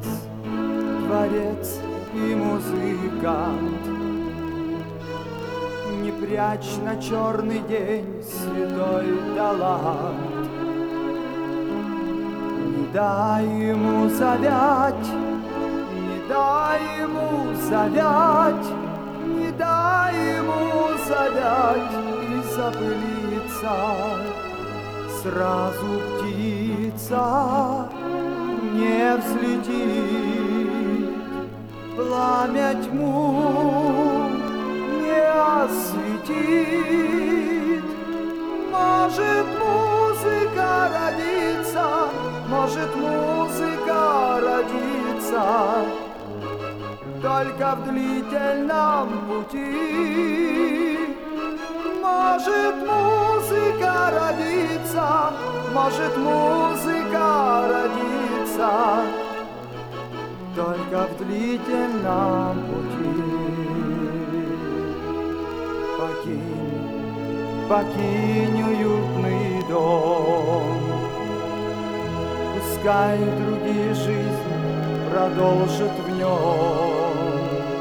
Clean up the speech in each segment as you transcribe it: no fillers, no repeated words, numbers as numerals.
творец и музыкант. Не прячь на черный день святой талант. Не дай ему завять, не дай ему завять, не дай ему завять и запылиться. Сразу птица не взлетит, пламя тьму не осветит. Может, музыка родится, может, музыка родится только в длительном пути. Может, музыка родится, может, музыка родится только в длительном пути. Покинь уютный дом, пускай другие жизнь продолжат в нем.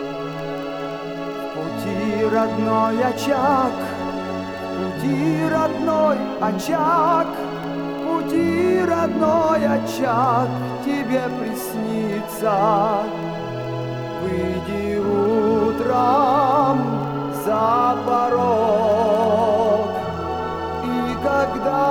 В пути родной очаг, в пути родной очаг, в пути родной очаг тебе приснится. Выйди утром за порог, и когда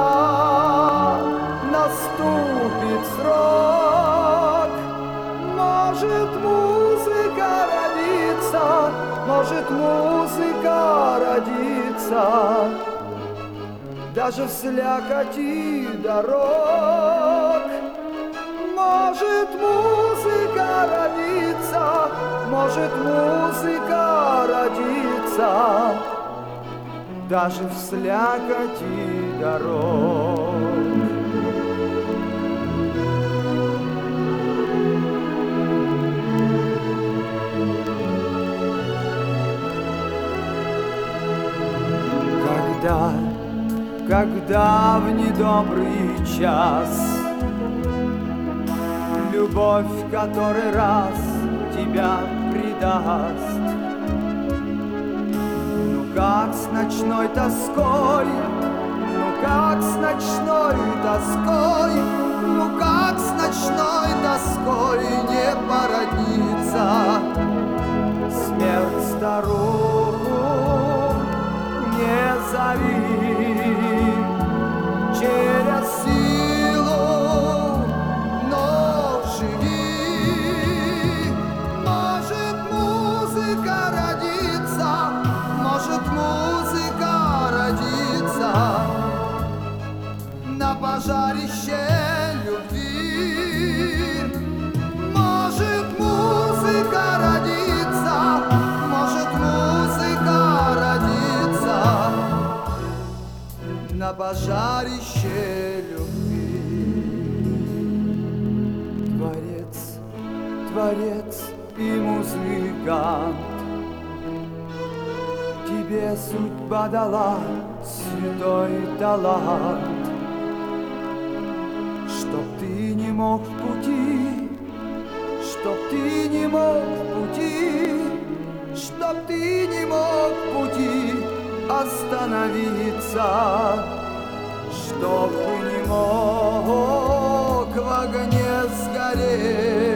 наступит срок, может, музыка родится, может, музыка родится даже в слякоти дорог. Может, музыка родится, может, музыка родится даже в слякоти дорог. Когда в недобрый час любовь который раз тебя предаст, ну как с ночной тоской, ну как с ночной тоской, ну как с ночной тоской не породниться. Смерть старуху не зови, через силу, но живи. Может, музыка родится, может, музыка родится на пожарище любви. Может, музыка родится, может, музыка родится на пожарище любви. Творец и музыкант, тебе судьба дала святой талант, чтоб ты не мог в пути, чтоб ты не мог в пути, чтоб ты не мог в пути остановиться, чтоб ты не мог в огне сгореть.